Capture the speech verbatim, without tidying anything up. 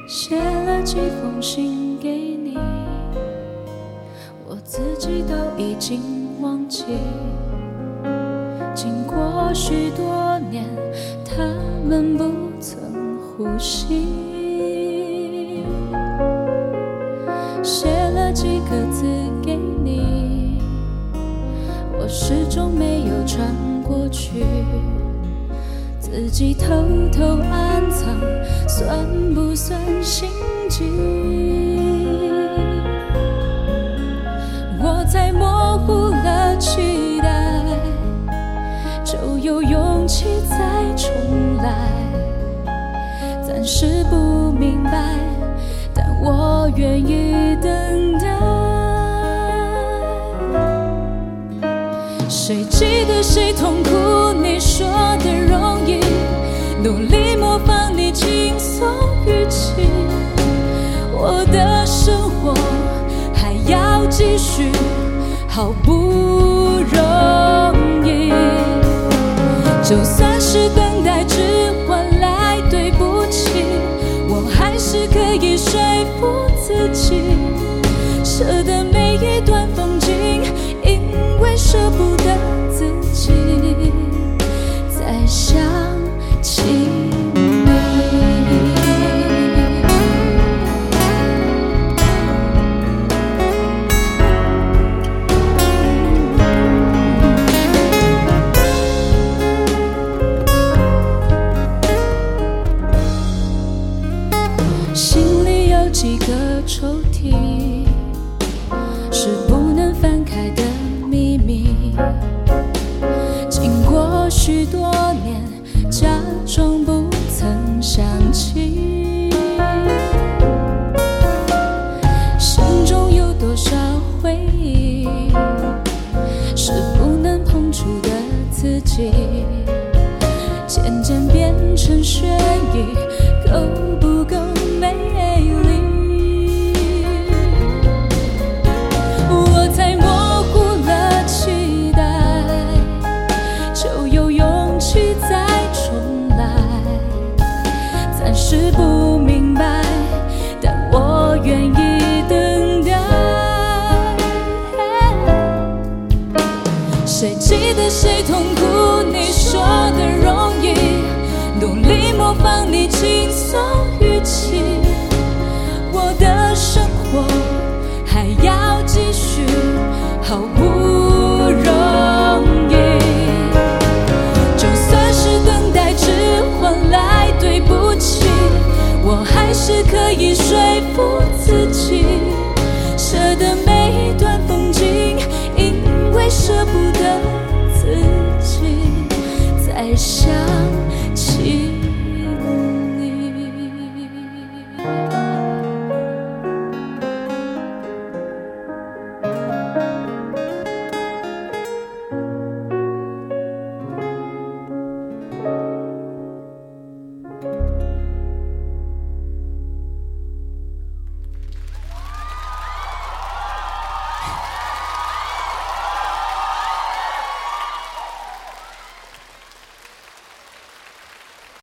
写了几封信给你，我自己都已经忘记。经过许多年，他们不曾呼吸。写了几个字给你，我始终没有传过去。自己偷偷暗藏，算不算心机？我在模糊了期待，就有勇气再重来。暂时不明白，但我愿意等待。谁记得谁痛苦？你说的容易，努力模仿你轻松语气。我的生活还要继续，好不容易。就算是等待只换来对不起，我还是可以说服自己，舍得每一段风景，因为舍不得自己再想起你。心里有几个抽屉，是不能翻开的秘密。经过许多年，假装不曾想起。心中有多少回忆，是不能碰触的自己，渐渐变成悬疑，够不够美丽？我才模糊了期待，就有勇气再重来。暂时不明白，但我愿意等待。谁记得谁痛苦？你说的容易，努力模仿你轻松语气。我的生活还要继续，好不容易。就算是等待只换来对不起，我还是可以说服自己，舍得每一段风景，因为舍不得自己再想起